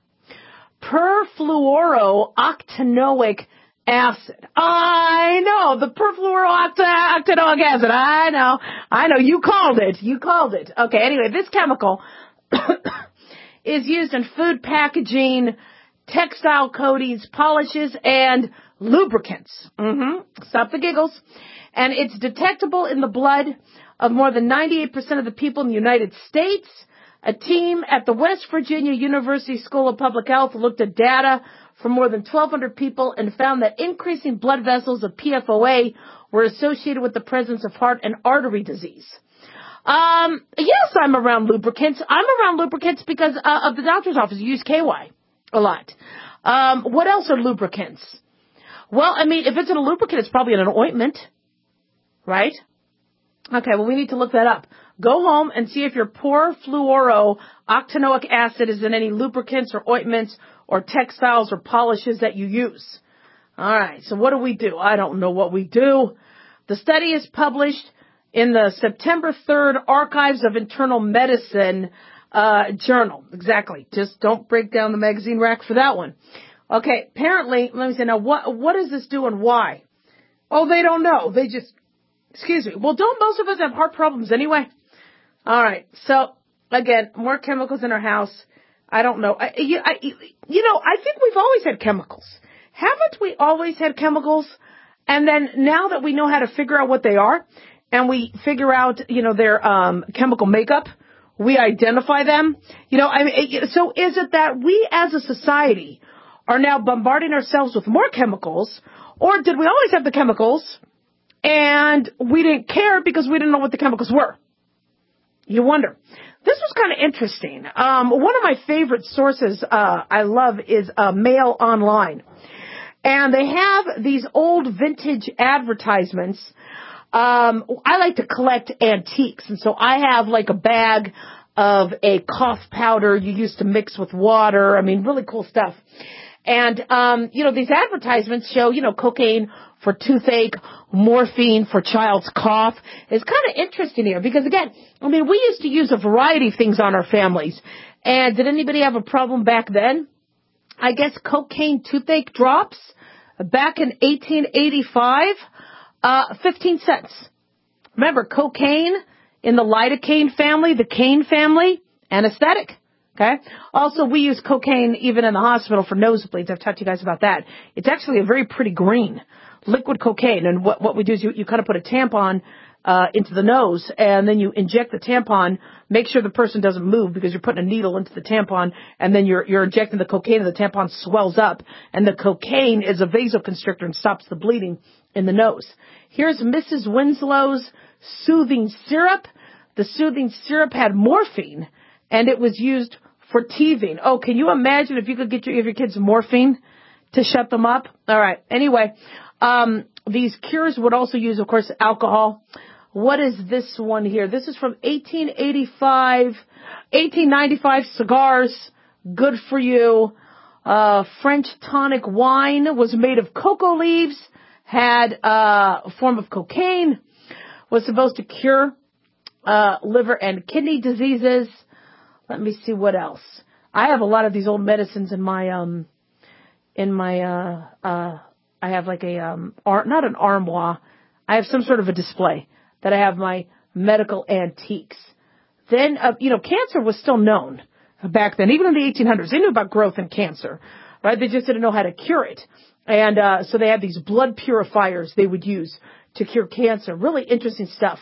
perfluorooctanoic acid. I know, the perfluorooctanoic acid. I know. I know. You called it. You called it. Okay, anyway, this chemical is used in food packaging, textile coatings, polishes, and lubricants. Mm-hmm. Stop the giggles. And it's detectable in the blood of more than ninety-eight percent of the people in the United States. A team at the West Virginia University School of Public Health looked at data from more than twelve hundred people and found that increasing blood vessels of P F O A were associated with the presence of heart and artery disease. Um, yes, I'm around lubricants. I'm around lubricants because uh, of the doctor's office. You use K Y a lot. Um, what else are lubricants? Well, I mean, if it's in a lubricant, it's probably in an ointment, right? Okay, well, we need to look that up. Go home and see if your perfluorooctanoic acid is in any lubricants or ointments or textiles or polishes that you use. All right, so what do we do? I don't know what we do. The study is published in the September third Archives of Internal Medicine uh, journal. Exactly. Just don't break down the magazine rack for that one. Okay, apparently, let me say, now, what what does this do and why? Oh, they don't know. They just, excuse me. Well, don't most of us have heart problems anyway? All right, so, again, more chemicals in our house. I don't know. I, you, I, you know, I think we've always had chemicals. Haven't we always had chemicals? And then now that we know how to figure out what they are, and we figure out, you know, their um, chemical makeup, we identify them. You know, I mean, so is it that we as a society are now bombarding ourselves with more chemicals, or did we always have the chemicals and we didn't care because we didn't know what the chemicals were? You wonder. This was kind of interesting. Um, one of my favorite sources uh, I love is uh, Mail Online. And they have these old vintage advertisements. Um, I like to collect antiques. And so I have like a bag of a cough powder you used to mix with water. I mean, really cool stuff. And, um, you know, these advertisements show, you know, cocaine for toothache, morphine for child's cough. It's kind of interesting here because, again, I mean, we used to use a variety of things on our families. And did anybody have a problem back then? I guess cocaine toothache drops back in eighteen eighty-five, uh, fifteen cents. Remember, cocaine in the lidocaine family, the cane family, anesthetic. Okay. Also, we use cocaine even in the hospital for nosebleeds. I've talked to you guys about that. It's actually a very pretty green liquid cocaine. And what, what we do is you, you kind of put a tampon uh, into the nose, and then you inject the tampon. Make sure the person doesn't move because you're putting a needle into the tampon, and then you're you're injecting the cocaine, and the tampon swells up, and the cocaine is a vasoconstrictor and stops the bleeding in the nose. Here's Missus Winslow's soothing syrup. The soothing syrup had morphine, and it was used for teething. Oh, can you imagine if you could get your, give your kids morphine to shut them up? All right. Anyway, um, these cures would also use, of course, alcohol. What is this one here? This is from eighteen eighty-five, eighteen ninety-five cigars. Good for you. Uh, French tonic wine was made of cocoa leaves, had uh, a form of cocaine, was supposed to cure uh, liver and kidney diseases. Let me see what else. I have a lot of these old medicines in my, um, in my, uh, uh, I have like a, um, ar- not an armoire. I have some sort of a display that I have my medical antiques. Then, uh, you know, cancer was still known back then. Even in the eighteen hundreds, they knew about growth and cancer, right? They just didn't know how to cure it. And, uh, so they had these blood purifiers they would use to cure cancer. Really interesting stuff.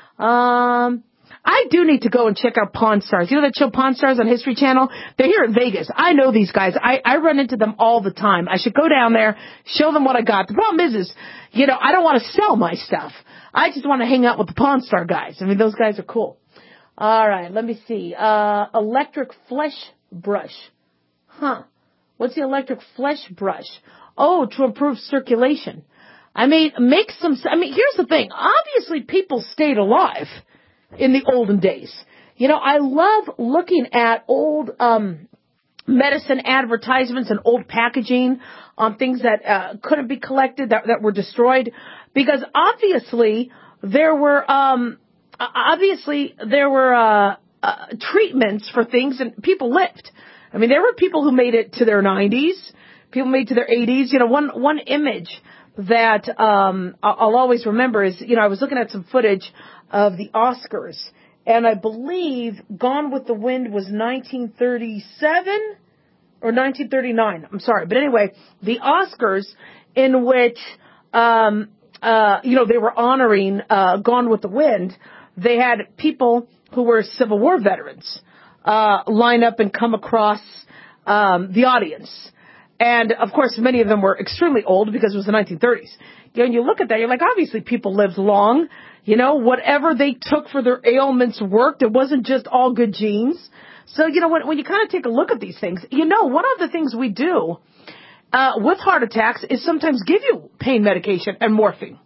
Um, I do need to go and check out Pawn Stars. You know that show Pawn Stars on History Channel? They're here in Vegas. I know these guys. I, I run into them all the time. I should go down there, show them what I got. The problem is, is, you know, I don't want to sell my stuff. I just want to hang out with the Pawn Star guys. I mean, those guys are cool. All right, let me see. Uh, electric flesh brush. Huh. What's the electric flesh brush? Oh, to improve circulation. I mean, make some, I mean, here's the thing. Obviously, people stayed alive in the olden days. You know, I love looking at old um medicine advertisements and old packaging on things that uh, couldn't be collected, that, that were destroyed, because obviously there were um obviously there were uh, uh treatments for things, and people lived. I mean, there were people who made it to their nineties, people made it to their eighties. You know, one one image that um I'll always remember is, you know, I was looking at some footage of the Oscars, and I believe Gone with the Wind was nineteen thirty-seven or nineteen thirty-nine. I'm sorry. But anyway, the Oscars, in which, um, uh, you know, they were honoring uh, Gone with the Wind, they had people who were Civil War veterans uh, line up and come across um, the audience. And, of course, many of them were extremely old because it was the nineteen thirties. You know, and you look at that, you're like, obviously people lived long. You know, whatever they took for their ailments worked. It wasn't just all good genes. So, you know, when, when you kind of take a look at these things, you know, one of the things we do uh, with heart attacks is sometimes give you pain medication and morphine.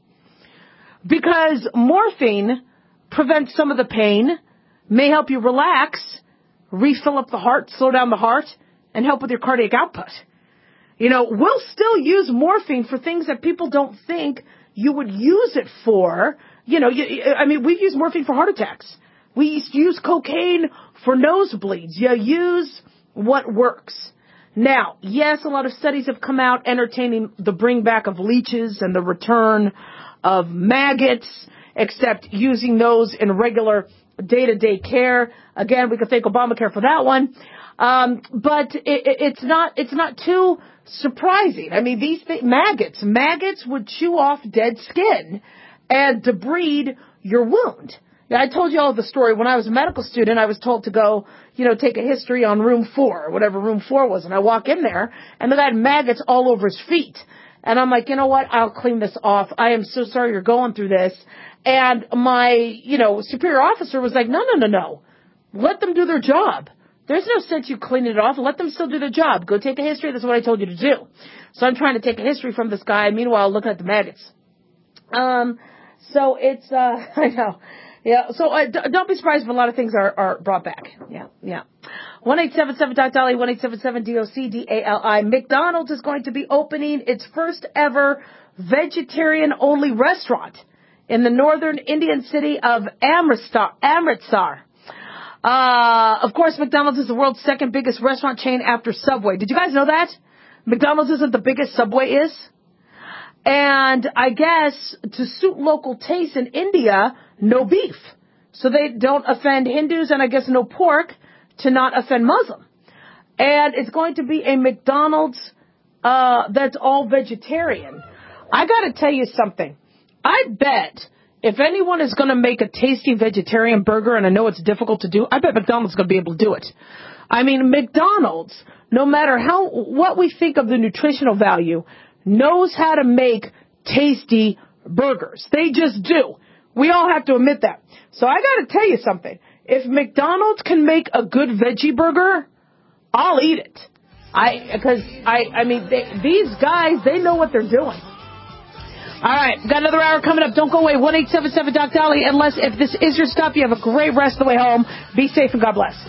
Because morphine prevents some of the pain, may help you relax, refill up the heart, slow down the heart, and help with your cardiac output. You know, we'll still use morphine for things that people don't think you would use it for. You know, you, I mean, we've used morphine for heart attacks. We use cocaine for nosebleeds. You use what works. Now, yes, a lot of studies have come out entertaining the bring back of leeches and the return of maggots, except using those in regular day-to-day care. Again, we could thank Obamacare for that one. Um, but it, it, it's not, it's not too surprising. I mean, these th- maggots, maggots would chew off dead skin and debride your wound. Now, I told you all the story. When I was a medical student, I was told to go, you know, take a history on room four, or whatever room four was. And I walk in there, and the guy had maggots all over his feet. And I'm like, you know what? I'll clean this off. I am so sorry you're going through this. And my, you know, superior officer was like, no, no, no, no. Let them do their job. There's no sense you cleaning it off. Let them still do their job. Go take a history. That's what I told you to do. So I'm trying to take a history from this guy. Meanwhile, looking at the maggots. Um, so it's, uh, I know. Yeah, so uh, d- don't be surprised if a lot of things are, are brought back. Yeah, yeah. one eight seven seven doc Dali, one eight seven seven D O C D A L I. McDonald's is going to be opening its first ever vegetarian-only restaurant in the northern Indian city of Amritsar. Amritsar. Uh, of course, McDonald's is the world's second biggest restaurant chain after Subway. Did you guys know that? McDonald's isn't the biggest, Subway is. And I guess to suit local tastes in India, no beef. So they don't offend Hindus, and I guess no pork to not offend Muslim. And it's going to be a McDonald's uh, that's all vegetarian. I got to tell you something. I bet if anyone is going to make a tasty vegetarian burger, and I know it's difficult to do, I bet McDonald's is going to be able to do it. I mean, McDonald's, no matter how what we think of the nutritional value, knows how to make tasty burgers. They just do. We all have to admit that. So I got to tell you something. If McDonald's can make a good veggie burger, I'll eat it. I because I I mean they, these guys, they know what they're doing. All right, got another hour coming up. Don't go away. one eight seven seven doc Dali. Unless if this is your stop, you have a great rest of the way home. Be safe and God bless.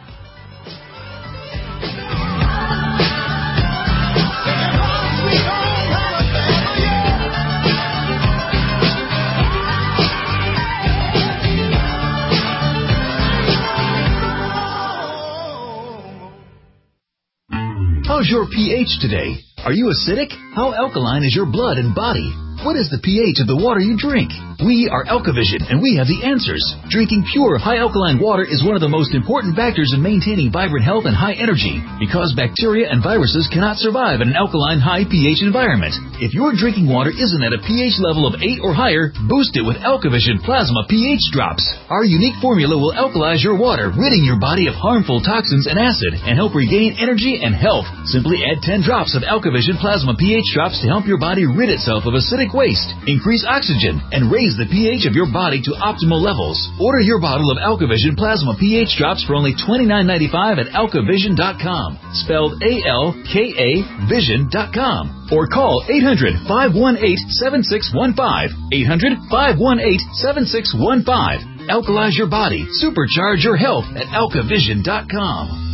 How's your pH today? Are you acidic? How alkaline is your blood and body? What is the pH of the water you drink? We are Alkavision, and we have the answers. Drinking pure, high alkaline water is one of the most important factors in maintaining vibrant health and high energy, because bacteria and viruses cannot survive in an alkaline, high pH environment. If your drinking water isn't at a pH level of eight or higher, boost it with Alkavision Plasma pH Drops. Our unique formula will alkalize your water, ridding your body of harmful toxins and acid, and help regain energy and health. Simply add ten drops of Alkavision Plasma pH Drops to help your body rid itself of acidic waste, increase oxygen, and raise the pH of your body to optimal levels. Order your bottle of Alkavision Plasma pH Drops for only twenty-nine ninety-five at alkavision dot com, spelled A L K A vision dot com, or call eight hundred, five one eight, seven six one five, eight hundred, five one eight, seven six one five. Alkalize your body, supercharge your health at alkavision dot com.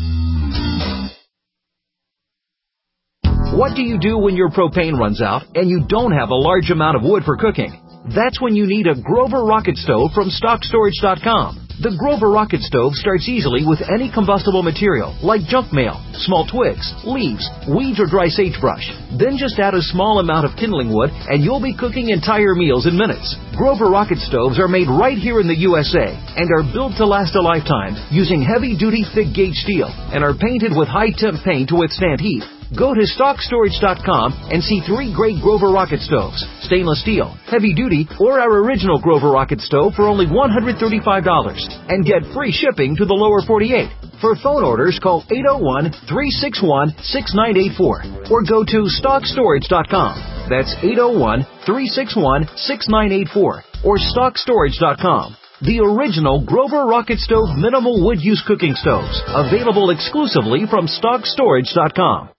What do you do when your propane runs out and you don't have a large amount of wood for cooking? That's when you need a Grover Rocket Stove from stock storage dot com. The Grover Rocket Stove starts easily with any combustible material like junk mail, small twigs, leaves, weeds, or dry sagebrush. Then just add a small amount of kindling wood and you'll be cooking entire meals in minutes. Grover Rocket Stoves are made right here in the U S A and are built to last a lifetime using heavy-duty thick-gauge steel and are painted with high-temp paint to withstand heat. Go to stock storage dot com and see three great Grover Rocket stoves, stainless steel, heavy duty, or our original Grover Rocket stove for only one hundred thirty-five dollars and get free shipping to the lower forty-eight. For phone orders, call eight oh one, three six one, six nine eight four or go to stock storage dot com. That's eight oh one, three six one, six nine eight four or stock storage dot com. The original Grover Rocket Stove minimal wood use cooking stoves, available exclusively from stock storage dot com.